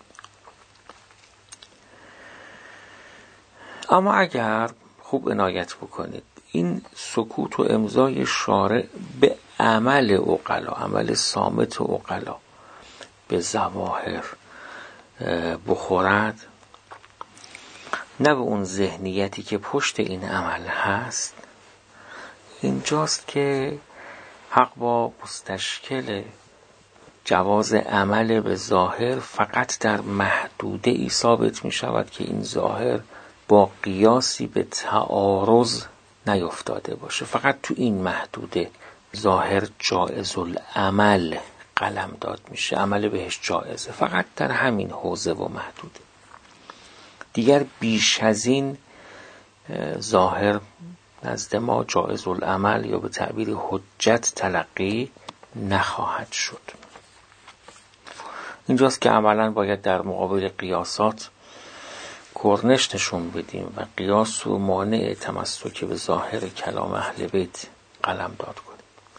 A: اما اگر خوب عنایت بکنید این سکوت و امضای شارع به عمل عقلا، عمل صامت عقلا به ظواهر بخورد، نه به اون ذهنیتی که پشت این عمل هست، اینجاست که حق با مستشکل جواز عمل به ظاهر فقط در محدوده ای ثابت می شود که این ظاهر با قیاسی به تعارض نیفتاده باشه. فقط تو این محدوده ظاهر جائز العمل قلم داد میشه، عمل بهش جائزه، فقط در همین حوزه و محدوده. دیگر بیش از این ظاهر نزد ما جائز العمل یا به تعبیر حجت تلقی نخواهد شد. اینجاست که عملاً باید در مقابل قیاسات کرنش نشون بدیم و قیاس و مانع تمسک به ظاهر کلام اهل بیت قلم داد کنیم.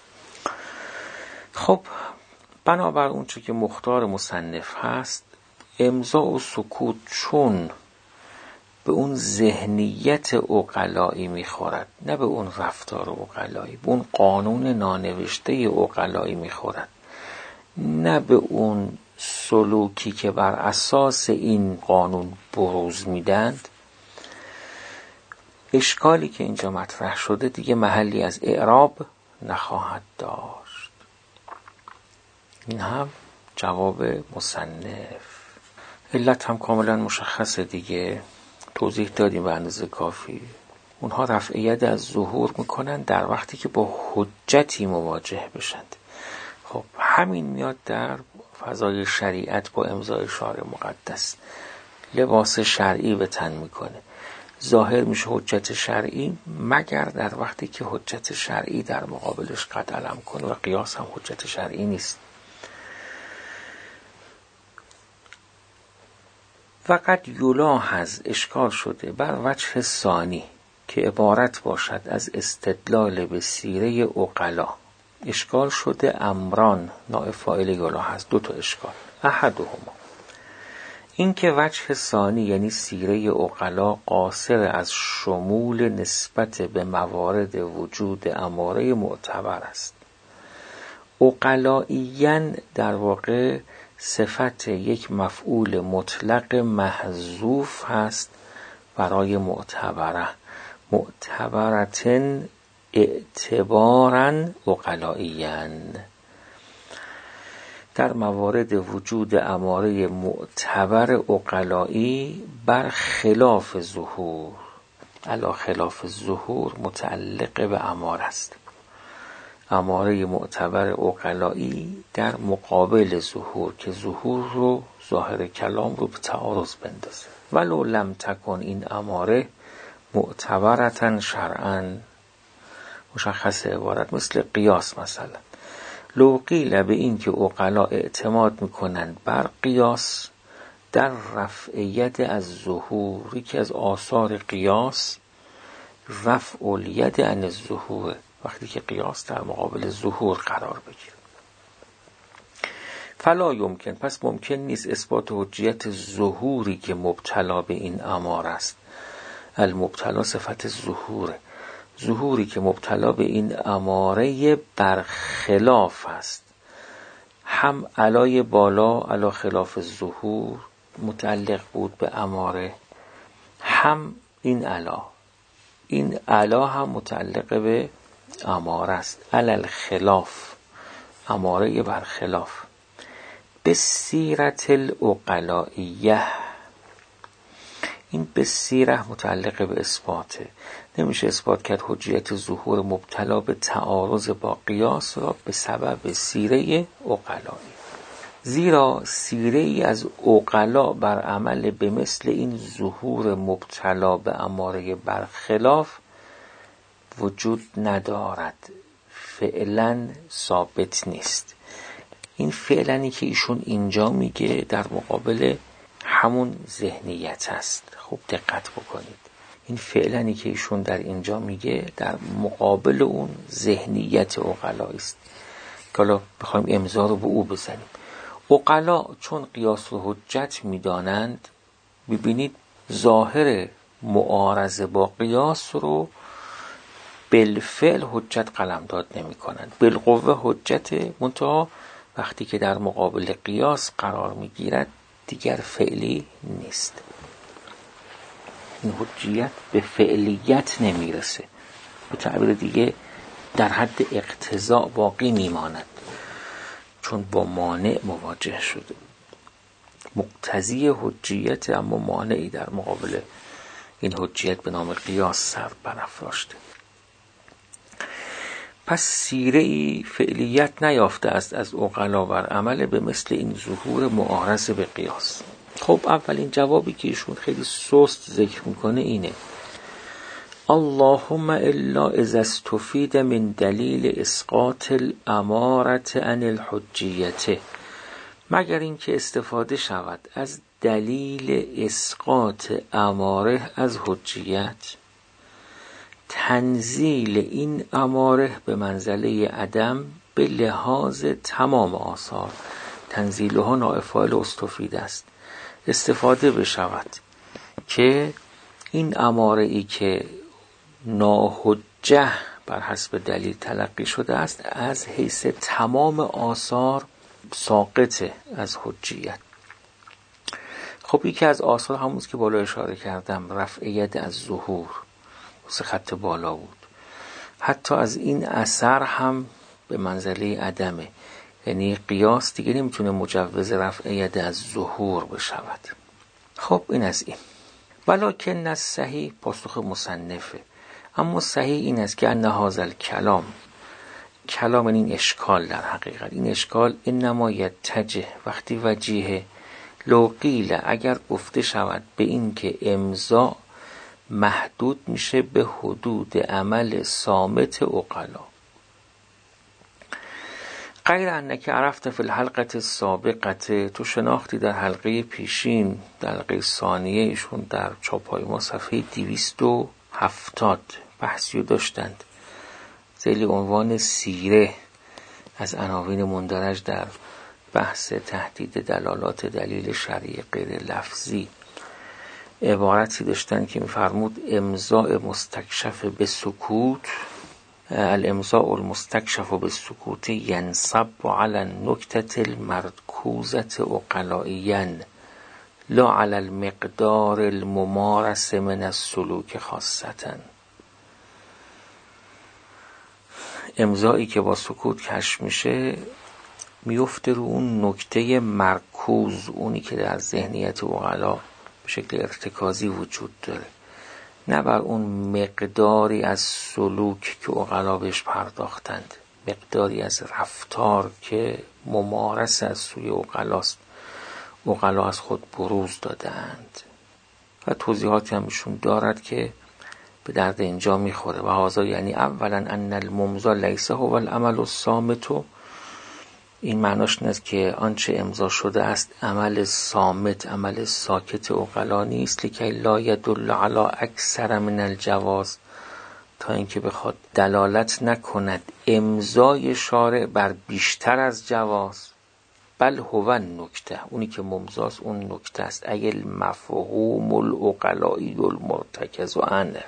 A: خب بنابر اون چه که مختار مصنف هست، امضا و سکوت چون به اون ذهنیت عقلایی میخورد، نه به اون رفتار عقلایی، به اون قانون نانوشته عقلایی میخورد، نه به اون سلوکی که بر اساس این قانون بروز میدند، اشکالی که اینجا مطرح شده دیگه محلی از اعراب نخواهد داشت. این هم جواب مصنف. علت هم کاملا مشخصه دیگه، توضیح دادیم به اندازه کافی. اونها رفع ید از ظهور میکنن در وقتی که با حجتی مواجه بشند. خب همین میاد در فضای شریعت با امضای شارع مقدس. لباس شرعی به تن میکنه، ظاهر میشه حجت شرعی مگر در وقتی که حجت شرعی در مقابلش قد علم کنه و قیاس هم حجت شرعی نیست. فقط یلاحظ اشکال شده بر وجه ثانی که عبارت باشد از استدلال به سیره عقلا. اشکال شده امران نائب فاعل یلاحظ، دو تا اشکال. احدهما این که وجه ثانی یعنی سیره عقلا قاصر از شمول نسبت به موارد وجود اماره معتبر است. عقلائیاً در واقع صفت یک مفعول مطلق محذوف هست برای معتبره. معتبرتن اعتباراً عقلائیاً، در موارد وجود اماره معتبر عقلایی بر خلاف ظهور، علی خلاف ظهور متعلق به اماره است. اماره معتبر عقلایی در مقابل ظهور که ظهور رو ظاهر کلام رو به تعارض بندازه. ولو لم تکن این اماره معتبرتن شرعاً، مشخص عبارت مثل قیاس مثلا. لو قیل به این که عقلا اعتماد میکنند بر قیاس در رفع ید از ظهور، یکی از آثار قیاس رفع الید عن الظهور، وقتی که قیاس در مقابل ظهور قرار بگیره. فلا یمکن، پس ممکن نیست اثبات حجیت ظهوری که مبتلا به این اماره است. المبتلا صفت ظهور، ظهوری که مبتلا به این اماره برخلاف است. هم علای بالا علا خلاف ظهور متعلق بود به اماره، هم این علا این علا هم متعلق به اماره است. علل خلاف، اماره برخلاف. به سیرت العقلائیه، این به سیره متعلق به اثباته. نمیشه اثبات کرد حجیت ظهور مبتلا به تعارض با قیاس را به سبب سیره عقلایی، زیرا سیره ای از عقلا بر عمل به مثل این ظهور مبتلا به اماره برخلاف وجود ندارد، فعلا ثابت نیست. این فعلنی که ایشون اینجا میگه در مقابل همون ذهنیت است. خوب دقت بکنید، این فعلنی که ایشون در اینجا میگه در مقابل اون ذهنیت عقلایی است که حالا بخوایم امضا رو به او بزنیم. عقلا چون قیاس و حجت میدانند، ببینید ظاهر معارضه با قیاس رو بالفعل حجت قلمداد نمی کنند، بالقوه حجت، منتها وقتی که در مقابل قیاس قرار می گیرد دیگر فعلی نیست. این حجیت به فعلیت نمی رسه، به تعبیر دیگه در حد اقتضاء باقی می ماند، چون با مانع مواجه شده. مقتضی حجیت اما مانعی در مقابل این حجیت به نام قیاس سر برافراشته. پس سیره‌ای فعلیت نیافته است از عقلا بر عمل به مثل این ظهور معارض به قیاس. خب اولین جوابی که ایشون خیلی سست ذکر میکنه اینه: اللهم الا اذا استفید من دلیل اسقاط الامارة عن الحجیته، مگر اینکه استفاده شود از دلیل اسقاط اماره از حجیت، تنزیل این اماره به منزله عدم به لحاظ تمام آثار. تنزیلها نائفعال استفید است. استفاده بشود که این اماره ای که ناحجه بر حسب دلیل تلقی شده است از حیث تمام آثار ساقطه از حجیت. خب یکی از آثار همون که بالا اشاره کردم، رفع ید از ظهور، سه خط بالا بود. حتی از این اثر هم به منزله عدمه، یعنی قیاس دیگه نمیتونه مجوز رفع ید از ظهور بشود. خب این از این. ولکن الصحیح، پاسخ مصنفه، اما صحیح این است که ان هذا الکلام، کلام این اشکال، در حقیقت این اشکال انما یتجه، وقتی وجیه، لو قیل، اگر گفته شود به این که امضا محدود میشه به حدود عمل صامت عقلا. غیر انک عرفت فی الحلقه السابقه، تو شناختی در حلقه پیشین، در حلقه ثانیه ایشون در چاپای ما صفحه دویست و هفتاد بحثی داشتند ذیل عنوان سیره، از عناوین مندرج در بحث تهدید دلالات دلیل شرعی غیر لفظی، عبارتی داشتن که می‌فرمود امضاء مستکشف به سکوت، الامضاء المستکشف به سکوت ینصب علی النکته المرکوزه عقلائیا لا علی المقدار الممارس من السلوک خاصتا. امضایی که با سکوت کشف میشه میفته رو اون نکته مرکوز، اونی که در ذهنیت عقلا به شکل ارتکازی وجود داره، نه بر اون مقداری از سلوک که عقلا بهش پرداختند، مقداری از رفتار که ممارس از سوی عقلاست، عقلا از خود بروز دادند. و توضیحاتی همشون دارد که به درد اینجا میخوره. و هذا یعنی اولا ان الممضى لیس هو العمل الصامت، این معناش این است که آنچه امضا شده است عمل صامت، عمل ساکت عقلا نیست، لکه لا یدل علی اکثر من الجواز، تا اینکه بخواد دلالت نکند امضای شارع بر بیشتر از جواز. بل هو نکته، اونی که ممضاست اون نکته است. ایل مفهوم العقلائی المرتکز عنه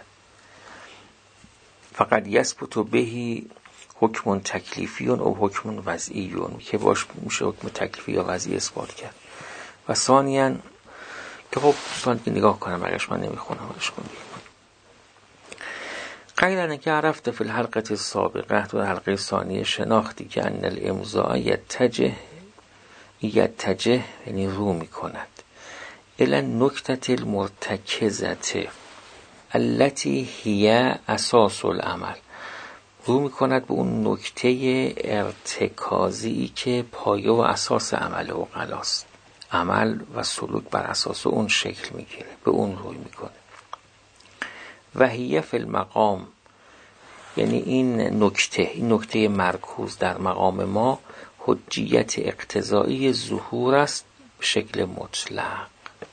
A: فقط یثبت بهی حکم تکلیفی و حکم وضعی، که باش میشه حکم تکلیفی یا وضعی اثبات کرد. و ثانیاً که خب دوستان که نگاه کنم اگرش من نمیخونم ولش کنم. غیر که عرفت فی الحلقه السابقه، تو حلقه ثانیه شناختی که ان الامضاء یتجه یتجه یعنی رو میکند الی النکته المرتکزه التي هی اساس العمل، رو میکند به اون نکته ارتکازی که پایه و اساس عمل عقلاست. عمل و سلوک بر اساس اون شکل میگیره، به اون روی میکنه. و هی فی المقام، یعنی این نکته این نکته مرکوز در مقام ما حجیت اقتضایی ظهور است به شکل مطلق.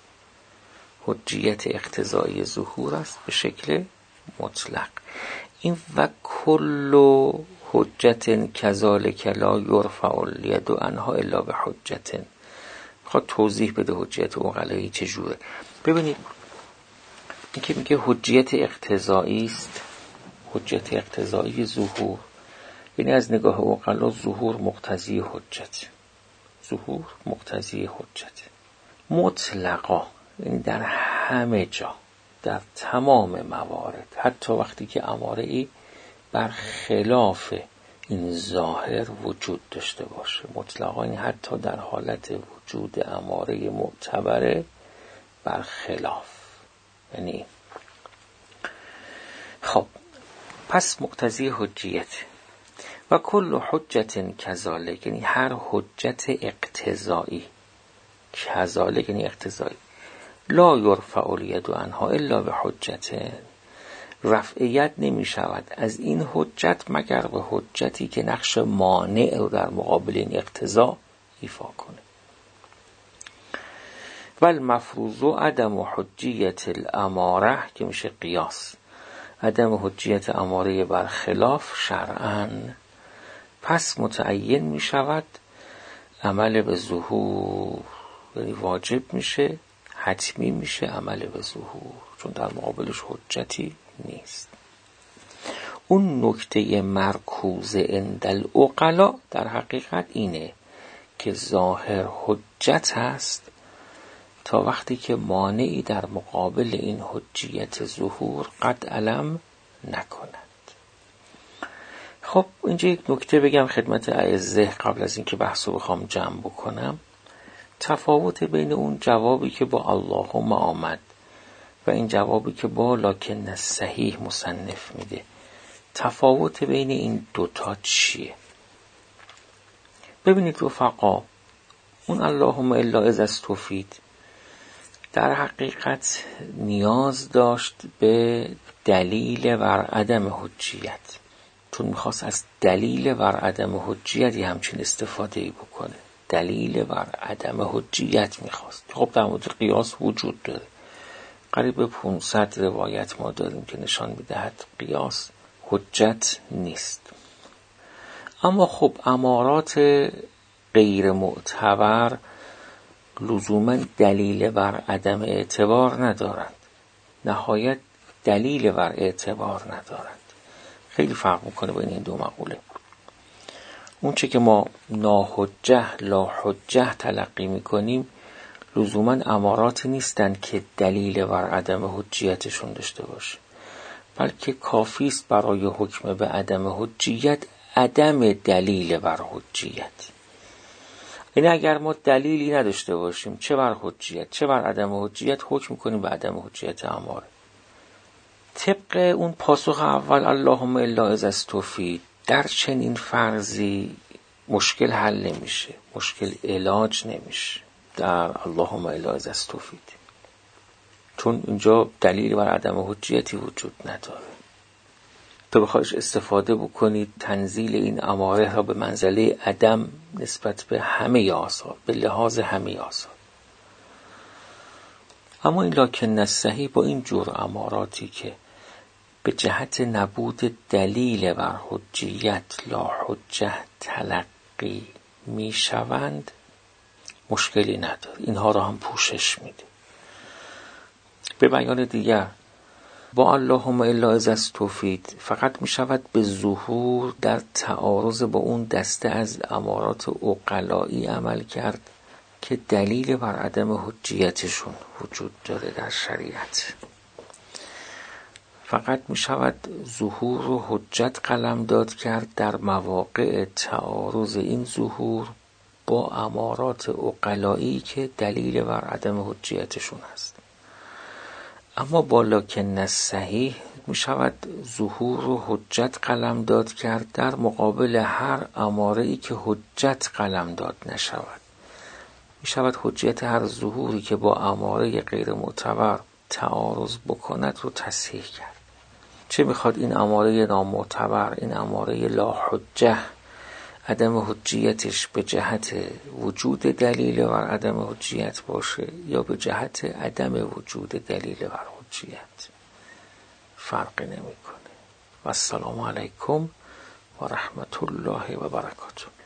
A: حجیت اقتضایی ظهور است به شکل مطلق. این و کل حجت کذالک لا یرفع الید عنها الا به حجت، میخواد توضیح بده حجیت عقلایی چجوره. ببینید این که میگه حجیت اقتضایی است، حجت اقتضایی ظهور، یعنی از نگاه عقلا ظهور مقتضی حجت، ظهور مقتضی حجت مطلقا، یعنی در همه جا، در تمام موارد، حتی وقتی که اماره ای بر خلاف این ظاهر وجود داشته باشه. مطلقا یعنی حتی در حالت وجود اماره معتبره بر خلاف، یعنی خب پس مقتضی حجیت. و کل حجت کذالک، یعنی هر حجت اقتضایی، کذالک یعنی اقتضایی، لا یرفع الید عنها الا به حجت، رفعیت نمی شود از این حجت مگر به حجتی که نقش مانع رو در مقابل این اقتضا ایفا کنه. و المفروض عدم حجیت الاماره، که میشه قیاس، عدم حجیت اماره برخلاف شرعاً، پس متعین می شود عمل به ظهور، یعنی واجب میشه، حتمی میشه عمل به ظهور، چون در مقابلش حجتی نیست. اون نکته مرکوز عند العقلا در حقیقت اینه که ظاهر حجت هست تا وقتی که مانعی در مقابل این حجیت ظهور قد علم نکند. خب اینجا یک نکته بگم خدمت اعزه قبل از اینکه بحثو بخوام جمع بکنم. تفاوت بین اون جوابی که با اللهم آمد و این جوابی که با لکن صحیح مصنف میده، تفاوت بین این دوتا چیه؟ ببینید رفقا، اون اللهم الا اذا استفید در حقیقت نیاز داشت به دلیل بر عدم حجیت، چون میخواست از دلیل بر عدم حجیتی همچین استفاده ای بکنه. دلیل بر عدم حجیت میخواست. خب در مورد قیاس وجود داره، قریب به پانصد روایت ما داریم که نشان میدهد قیاس حجت نیست. اما خب امارات غیر معتبر لزوما دلیل بر عدم اعتبار ندارند، نهایت دلیل بر اعتبار ندارند. خیلی فرق میکنه بین این دو مقوله. اون چه که ما ناحجه لا حجه تلقی میکنیم لزوما امارات نیستند که دلیل بر عدم حجیتشون داشته باشه، بلکه کافی است برای حکم به عدم حجیت عدم دلیل بر حجیت. یعنی اگر ما دلیلی نداشته باشیم چه بر حجیت چه بر عدم حجیت، حکم میکنیم به عدم حجیت اماره. طبق اون پاسخ اول اللهم الا اذا استفید، در چنین فرضی مشکل حل نمیشه، مشکل علاج نمیشه در اللهم الا اذا استفید، چون اینجا دلیل بر عدم حجیتی وجود نداره. تو بخوایش استفاده بکنید تنزیل این اماره را به منزله عدم نسبت به همه آثار، به لحاظ همه آثار. اما این لکن الصحیح با این جور اماراتی که به جهت نبود دلیل بر حجیت لا حجه تلقی می شوند مشکلی نداره، اینها را هم پوشش میده. به بیان دیگر با اللهم الا اذا استفید فقط می شود به ظهور در تعارض با اون دسته از امارات عقلایی عمل کرد که دلیل بر عدم حجیتشون وجود داره در شریعت. فقط می شود ظهور و حجت قلمداد کرد در مواقع تعارض این ظهور با امارات عقلایی که دلیل بر عدم حجیتشون هست. اما با لکن الصحیح می شود ظهور و حجت قلمداد کرد در مقابل هر اماره‌ای که حجت قلمداد نشود. می شود حجیت هر ظهوری که با اماره غیر معتبر تعارض بکند رو تصحیح کرد. چه میخواد این اماره نامعتبر، این اماره لا حجه، عدم حجیتش به جهت وجود دلیل بر عدم حجیت باشه یا به جهت عدم وجود دلیل بر حجیت، فرقی نمیکنه. و السلام علیکم و رحمت الله و برکاته.